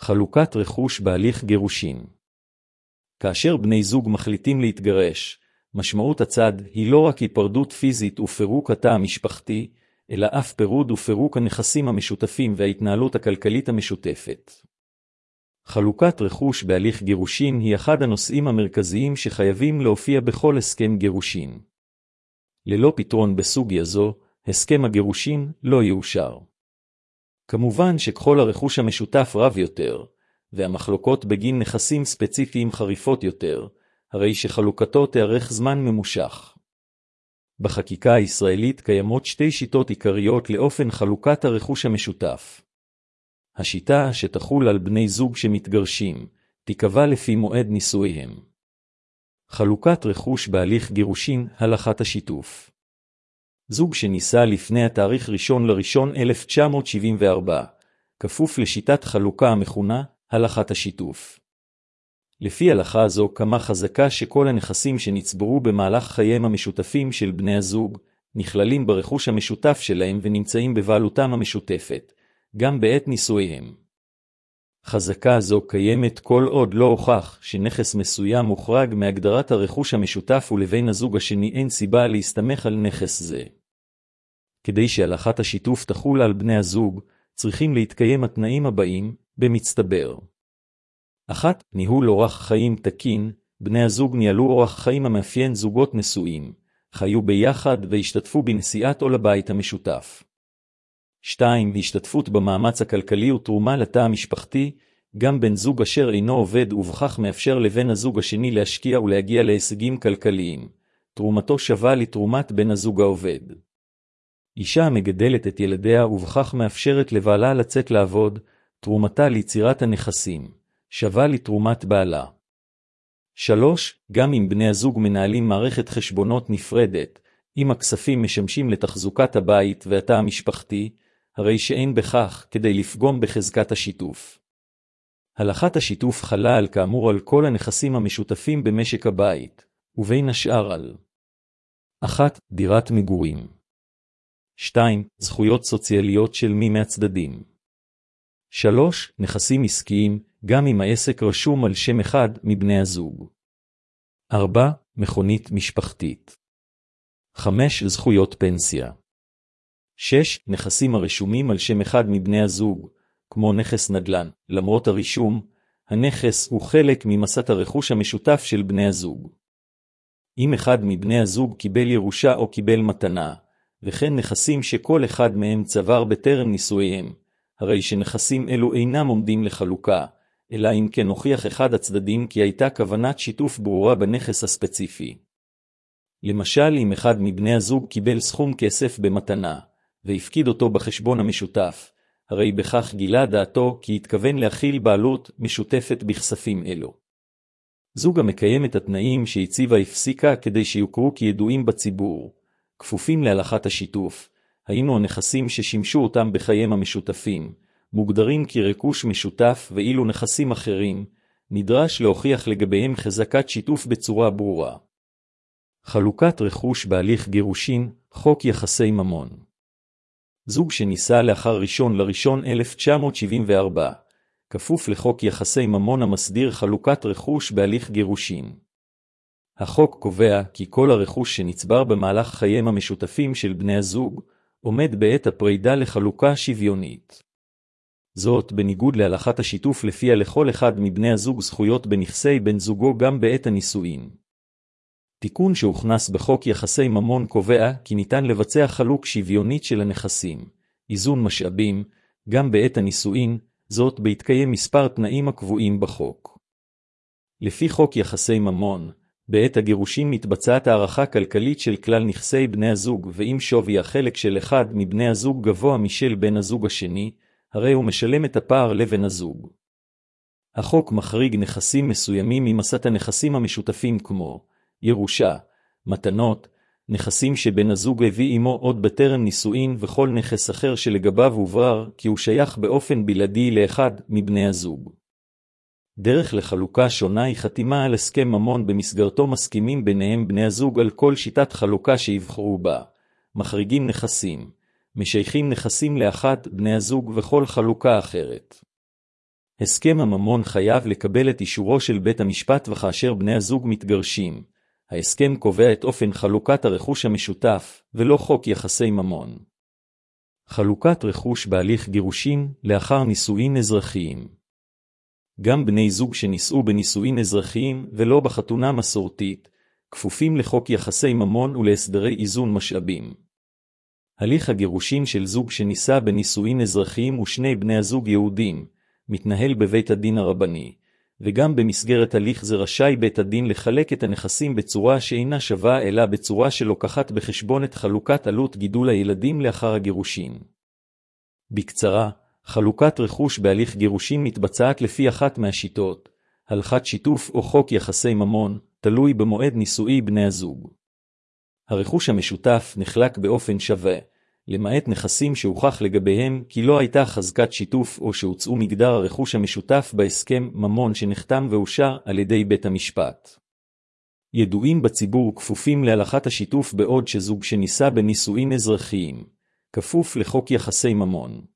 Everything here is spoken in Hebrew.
חלוקת רכוש בהליך גירושין. כאשר בני זוג מחליטים להתגרש, משמעות הצד היא לא רק היפרדות פיזית ופירוק התא המשפחתי, אלא אף פירוד ופירוק הנכסים המשותפים וההתנהלות הכלכלית המשותפת. חלוקת רכוש בהליך גירושין היא אחד הנושאים המרכזיים שחייבים להופיע בכל הסכם גירושין. ללא פתרון בסוגיה זו, הסכם הגירושין לא יאושר. כמובן שככל הרכוש המשותף רב יותר, והמחלוקות בגין נכסים ספציפיים חריפות יותר, הרי שחלוקתו תארך זמן ממושך. בחקיקה הישראלית קיימות שתי שיטות עיקריות לאופן חלוקת הרכוש המשותף. השיטה שתחול על בני זוג שמתגרשים, תיקבע לפי מועד נישואיהם. חלוקת רכוש בהליך גירושין, הלכת השיתוף. זוג שנישא לפני התאריך 1/1/1974, כפוף לשיטת חלוקה המכונה הלכת השיתוף. לפי הלכה זו קמה חזקה שכל הנכסים שנצברו במהלך חייהם המשותפים של בני הזוג, נכללים ברכוש המשותף שלהם ונמצאים בבעלותם המשותפת, גם בעת נישואיהם. חזקה זו קיימת כל עוד לא הוכח שנכס מסוים מוחרג מהגדרת הרכוש המשותף ולבן הזוג השני אין סיבה להסתמך על נכס זה. כדי שהלכת השיתוף תחול על בני הזוג, צריכים להתקיים התנאים הבאים, במצטבר. 1. ניהול אורח חיים תקין, בני הזוג ניהלו אורח חיים המאפיין זוגות נשואים, חיו ביחד והשתתפו בנסיעת עול הבית המשותף. 2. השתתפות במאמץ הכלכלי ותרומה לתא המשפחתי, גם בן זוג אשר אינו עובד ובכך מאפשר לבן הזוג השני להשקיע ולהגיע להישגים כלכליים, תרומתו שווה לתרומת בן הזוג העובד. אישה המגדלת את ילדיה ובכך מאפשרת לבעלה לצאת לעבוד, תרומתה ליצירת הנכסים, שווה לתרומת בעלה. 3. גם אם בני הזוג מנהלים מערכת חשבונות נפרדת, אם הכספים משמשים לתחזוקת הבית והתא המשפחתי, הרי שאין בכך כדי לפגום בחזקת השיתוף. הלכת השיתוף חלה על כאמור על כל הנכסים המשותפים במשק הבית, ובין השאר על 1. דירת מגורים. 2. זכויות סוציאליות של מי מהצדדים. 3. נכסים עסקיים, גם אם העסק רשום על שם אחד מבני הזוג. 4. מכונית משפחתית. 5. זכויות פנסיה. 6. נכסים הרשומים על שם אחד מבני הזוג, כמו נכס נדל"ן. למרות הרישום, הנכס הוא חלק ממסת הרכוש המשותף של בני הזוג. אם אחד מבני הזוג קיבל ירושה או קיבל מתנה, וכן נכסים שכל אחד מהם צבר בטרם נישואיהם, הרי שנכסים אלו אינם עומדים לחלוקה, אלא אם כן הוכיח אחד הצדדים כי הייתה כוונת שיתוף ברורה בנכס הספציפי. למשל, אם אחד מבני הזוג קיבל סכום כסף במתנה, והפקיד אותו בחשבון המשותף, הרי בכך גילה דעתו כי התכוון להכיל בעלות משותפת בכספים אלו. זוג המקיים את התנאים שהציבה הפסיקה כדי שיוכרו כידועים בציבור, כפופים להלכת השיתוף, היינו הנכסים ששימשו אותם בחייהם המשותפים, מוגדרים כרכוש משותף ואילו נכסים אחרים, נדרש להוכיח לגביהם חזקת שיתוף בצורה ברורה. חלוקת רכוש בהליך גירושין, חוק יחסי ממון. זוג שנישא לאחר 1/1/1974, כפוף לחוק יחסי ממון המסדיר חלוקת רכוש בהליך גירושין. החוק קובע כי כל הרכוש שנצבר במהלך חייהם המשותפים של בני הזוג, עומד בעת הפרידה לחלוקה שוויונית. זאת בניגוד להלכת השיתוף לפיה לכל אחד מבני הזוג זכויות בנכסי בן זוגו גם בעת הנישואין. תיקון שהוכנס בחוק יחסי ממון קובע כי ניתן לבצע חלוק שוויונית של הנכסים, איזון משאבים, גם בעת הנישואין, זאת בהתקיים מספר תנאים הקבועים בחוק. לפי חוק יחסי ממון, בעת הגירושין מתבצעת הערכה כלכלית של כלל נכסי בני הזוג, ואם שווי החלק של אחד מבני הזוג גבוה משל בן הזוג השני, הרי הוא משלם את הפער לבן הזוג. החוק מחריג נכסים מסוימים ממסת הנכסים המשותפים כמו ירושה, מתנות, נכסים שבן הזוג הביא עמו עוד בטרם נישואין וכל נכס אחר שלגביו הוברר כי הוא שייך באופן בלעדי לאחד מבני הזוג. דרך לחלוקה שונה היא חתימה על הסכם ממון במסגרתו מסכימים ביניהם בני הזוג על כל שיטת חלוקה שיבחרו בה, מחריגים נכסים, משייכים נכסים לאחד בני הזוג וכל חלוקה אחרת. הסכם הממון חייב לקבל את אישורו של בית המשפט וכאשר בני הזוג מתגרשים. ההסכם קובע את אופן חלוקת הרכוש המשותף, ולא חוק יחסי ממון. חלוקת רכוש בהליך גירושין לאחר נישואין אזרחיים. גם בני זוג שנישאו בנישואין אזרחיים ולא בחתונה מסורתית, כפופים לחוק יחסי ממון ולהסדרי איזון משאבים. הליך הגירושין של זוג שנישא בנישואין אזרחיים ושני בני הזוג יהודים, מתנהל בבית הדין הרבני, וגם במסגרת הליך זה רשאי בית הדין לחלק את הנכסים בצורה שאינה שווה אלא בצורה שלוקחת בחשבון את חלוקת עלות גידול הילדים לאחר הגירושין. בקצרה, חלוקת רכוש בהליך גירושין מתבצעת לפי אחת מהשיטות, הלכת שיתוף או חוק יחסי ממון, תלוי במועד נישואי בני הזוג. הרכוש המשותף נחלק באופן שווה, למעט נכסים שהוכח לגביהם כי לא הייתה חזקת שיתוף או שהוצאו מגדר הרכוש המשותף בהסכם ממון שנחתם ואושר על ידי בית המשפט. ידועים בציבור כפופים להלכת השיתוף בעוד שזוג שנישא בנישואין אזרחיים, כפוף לחוק יחסי ממון.